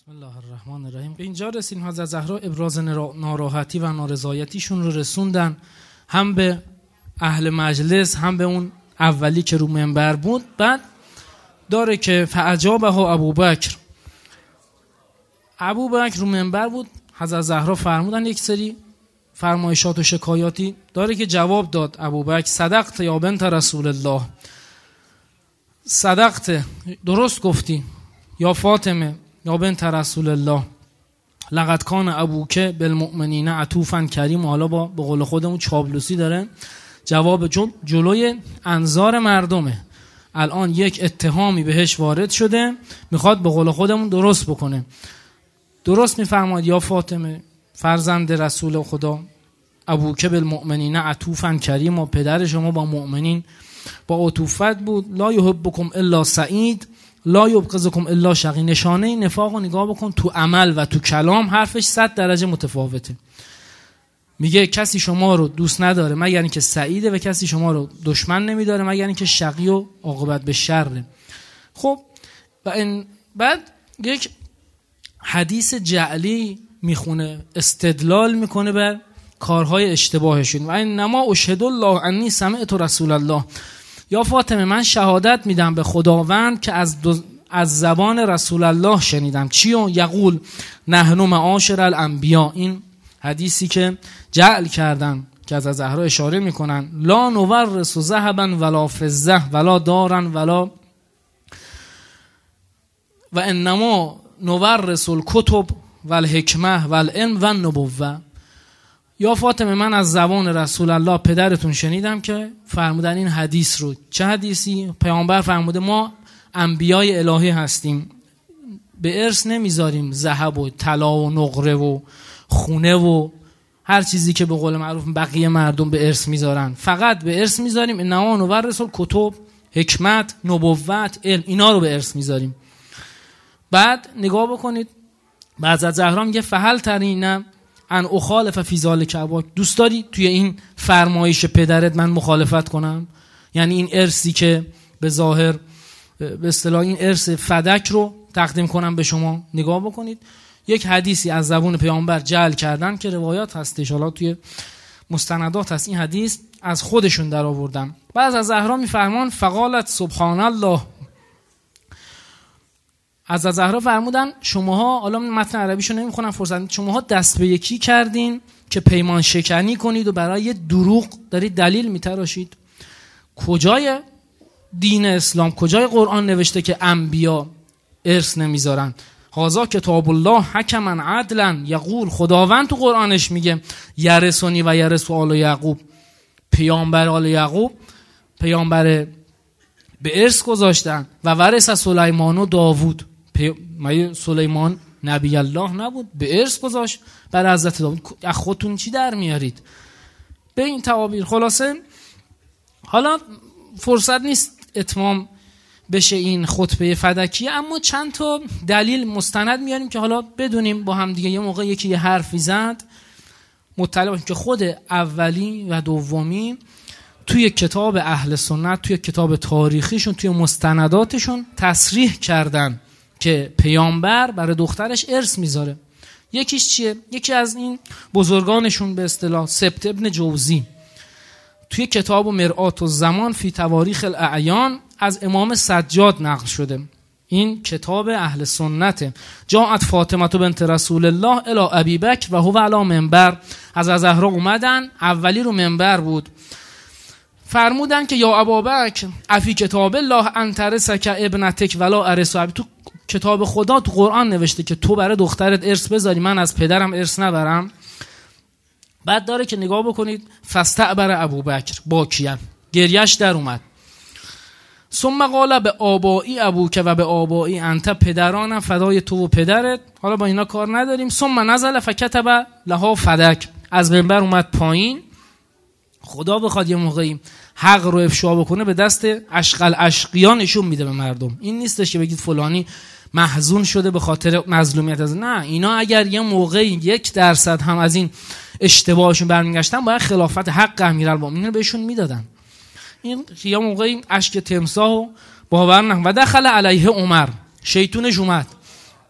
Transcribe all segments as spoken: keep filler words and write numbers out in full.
بسم الله الرحمن الرحیم. اینجا رسیدیم حضرت زهرا ابراز ناراحتی و نارضایتیشون رو رسوندن، هم به اهل مجلس هم به اون اولی که رو منبر بود. بعد داره که فعجابه ها ابوبکر، ابوبکر رو منبر بود، حضرت زهرا فرمودن یک سری فرمایشات و شکایاتی، داره که جواب داد ابوبکر صدقت یا بنت رسول الله، صدقت، درست گفتی یا فاطمه یا بنت رسول الله، لقد کان ابوک بالمؤمنین عطوفا کریم. حالا با به قول خودمون چابلوسی داره جواب جل جلوی انظار مردمه. الان یک اتهامی بهش وارد شده، میخواد به قول خودمون درست بکنه. درست میفرماد یا فاطمه فرزند رسول خدا، ابوک بالمؤمنین عطوفا کریم، و پدر شما با مؤمنین با عطوفت بود. لا یحبکم الا سعید لا یبغضکم الا شقی. نشانه نفاق رو نگاه بکن، تو عمل و تو کلام حرفش صد درجه متفاوته. میگه کسی شما رو دوست نداره مگر اینکه سعیده، و کسی شما رو دشمن نمیداره مگر اینکه شقی و عاقبت به شره. خب و این بعد یک حدیث جعلی میخونه، استدلال میکنه بر کارهای اشتباهشون. و انما اشهد الله انی سمعت رسول الله، یا فاطمه من شهادت میدم به خداوند که از از زبان رسول الله شنیدم. چیو؟ یقول نحن معاشر الانبیا. این حدیثی که جعل کردن که از زهرا اشاره میکنن، لا نورث ذهبا ولا فضه ولا دارا ولا و انما نورث الکتب والحکمه والعلم والنبوه. یا فاطمه من از زبان رسول الله پدرتون شنیدم که فرمودن این حدیث رو. چه حدیثی؟ پیامبر فرموده ما انبیای الهی هستیم، به ارث نمیذاریم ذهب و طلا و نقره و خونه و هر چیزی که به قول معروف بقیه مردم به ارث میذارن، فقط به ارث میذاریم انما نورث الکتب، حکمت، نبوت، علم، اینا رو به ارث میذاریم. بعد نگاه بکنید، بعد از زهرا میگه فهل ترینم ان اخالف فی ذلک اباک، دوست داری توی این فرمایش پدرت من مخالفت کنم؟ یعنی این ارثی که به ظاهر به اصطلاح این ارث فدک رو تقدیم کنم به شما. نگاه بکنید یک حدیثی از زبون پیامبر جعل کردن که روایات هستش، حالا توی مستندات هست، این حدیث از خودشون در آوردن. بعد از زهرا میفرمان فقالت سبحان الله، از زهرا فرمودن شماها، حالا متن عربیشو نمیخونم فرصت، شماها دست به یکی کردین که پیمان شکنی کنید و برای دروغ دارید دلیل میتراشید. کجای دین اسلام، کجای قرآن نوشته که انبیا ارث نمیذارن؟ هذا کتاب الله حکما عدلا یقول، خداوند تو قرآنش میگه یرثنی و یرث آل یعقوب، پیامبر آل یعقوب پیامبر به ارث گذاشتن و ورث سلیمان و داوود. پی... سلیمان نبی الله نبود، به ارث گذاشت بر حضرت داوود. از خودتون چی در میارید به این تعابیر؟ خلاصه حالا فرصت نیست اتمام بشه این خطبه فدکی، اما چند تا دلیل مستند میاریم که حالا بدونیم با هم دیگه. یه موقع یکی یه حرفی زد مطلع باشیم که خود اولی و دومی توی کتاب اهل سنت، توی کتاب تاریخیشون، توی مستنداتشون تصریح کردن که پیامبر برای دخترش ارث میذاره. یکیش چیه؟ یکی از این بزرگانشون به اصطلاح سبت ابن جوزی توی کتاب مرآت الزمان فی تواریخ الاعیان از امام سجاد نقل شده. این کتاب اهل سنته. جاءت فاطمه بنت رسول الله الی ابی بکر و هو علی منبر، از زهرا اومدن، اولی رو منبر بود، فرمودن که یا ابابکر افی کتاب الله ان ترثک ابنتک ولا ارث ابی، تو کتاب خدا تو قرآن نوشته که تو برای دخترت ارث بذاری، من از پدرم ارث نبرم؟ بعد داره که نگاه بکنید فاستعبر ابوبکر باکیان، گریش در اومد. ثم قال به آبایی ابوک و به آبایی انت، پدرانم فدای تو و پدرت، حالا با اینا کار نداریم. ثم نزل فکتب لها فدک، از منبر اومد پایین. خدا بخواد یه موقعی حق رو افشا بکنه به دست اشقل اشقیان نشون میده به مردم. این نیستش که بگید فلانی محزون شده به خاطر مظلومیت از، نه، اینا اگر یه موقعی یک درصد هم از این اشتباهشون برمیگشتن باید خلافت حق امیرالمومنین رو بهشون میدادن. این یه موقعی اشک تمساح باور نه. و دخل علیه عمر، شیطونش اومد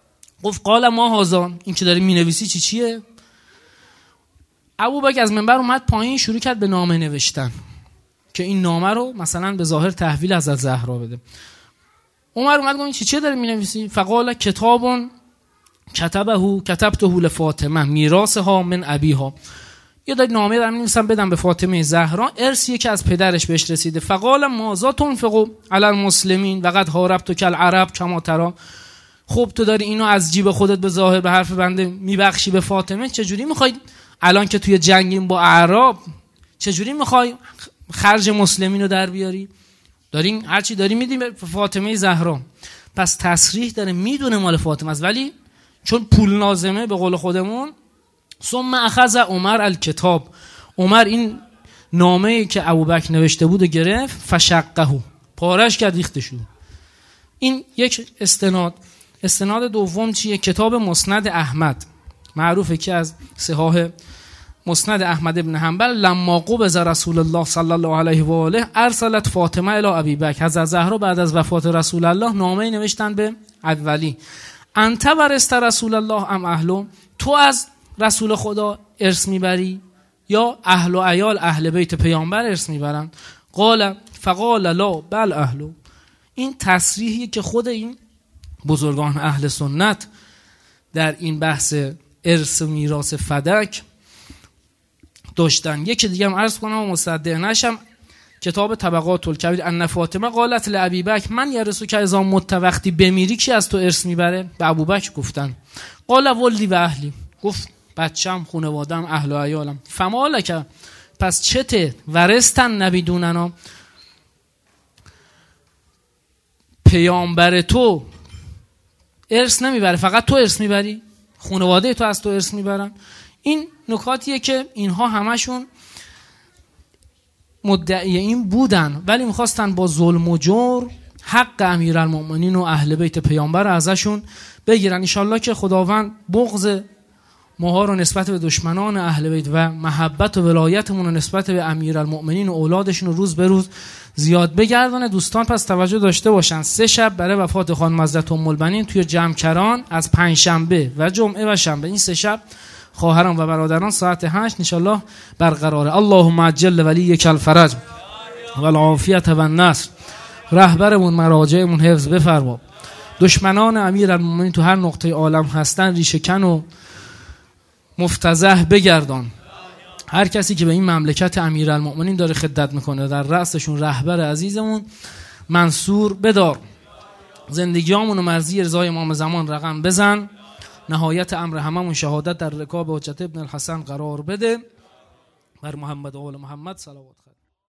گفت قال ما هذا، این که داری مینویسی چی چیه؟ ابوبکر از منبر اومد پایین، شروع کرد به نامه نوشتن که این نامه رو مثلا به ظاهر تحویل حضرت زهرا بده. عمر اومد گفت چی چی داری مینویسی؟ فقال کتاب کتبه کتبته لفاطمه میراثها من ابیها، یه داری نامه دارم می‌نویسم بدم به فاطمه زهرا، ارثی که از پدرش بهش رسیده. فقال ماذا تنفق علی المسلمین وقد حاربت کالعرب کما ترى، خب تو داری اینو از جیب خودت به ظاهر به حرف بنده میبخشی به فاطمه، چجوری میخوای الان که توی جنگیم با اعراب چجوری میخوای خرج مسلمین رو در بیاری؟ دارین هرچی داری میدیم به فاطمه زهرا. پس تصریح داره میدونه مال فاطمه است، ولی چون پول لازمه به قول خودمون، ثم اخذ عمر الکتاب، عمر این نامه‌ای که ابوبکر نوشته بود و گرفت، فشقه، پارش کرد، ریختش. این یک استناد. استناد دوم چیه؟ کتاب مسند احمد، معروفه که از صحاح مسند احمد ابن حنبل، لما قبض رسول الله صلی الله علیه و آله ارسلت فاطمه الی ابی بکر، حضرت زهرا بعد از وفات رسول الله نامه نوشتن به اولی، انت ورثت رسول الله ام اهلو، تو از رسول خدا ارث میبری یا اهل و عیال اهل بیت پیامبر ارث میبرن؟ قال فقال لا بل اهلو. این تصریحی که خود این بزرگان اهل سنت در این بحث ارث و میراث فدک داشتن. یکی دیگه هم عرض کنم و مصدق نشم، کتاب طبقات الکبیر، ان فاطمه قالت لابی بکر من یرثو که اذا مت، وقتی بمیری کی از تو ارث میبره؟ به ابوبکر گفتن. قال ولدی و اهلی، گفت بچم، خانواده‌ام، اهل و عیالم. فمالک، پس چته؟ ورثتن نبیدوننا، پیامبر تو ارث نمیبره، فقط تو ارث میبری، خانواده تو از تو ارث میبرن. این نکاتیه که اینها همشون مدعی این بودن، ولی میخواستن با ظلم و جور حق امیرالمؤمنین و اهل بیت پیامبر ازشون بگیرن. انشالله که خداوند بغض ماها رو نسبت به دشمنان اهل بیت و محبت و ولایتمون رو نسبت به امیرالمؤمنین و اولادشون رو روز به روز زیاد بگردانه. دوستان پس توجه داشته باشن، سه شب برای وفات خانم حضرت ام البنین توی جمکران از پنج شنبه و جمعه و شنبه، این سه شب خواهران و برادران ساعت هشت انشالله برقراره. اللهم عجل ولیک الفرج و العافیت و النصر، رهبرمون مراجعمون حفظ بفرما، دشمنان امیرالمؤمنین تو هر نقطه عالم هستن ریشه کن و مفتضح بگردان. هر کسی که به این مملکت امیرالمؤمنین داره خدمت میکنه در رأسشون رهبر عزیزمون منصور بدار. زندگیامون و مرضی رضای امام زمان رقم بزن، نهایت امر هممون شهادت در رکاب حجت ابن الحسن قرار بده. بر محمد و آل محمد صلوات.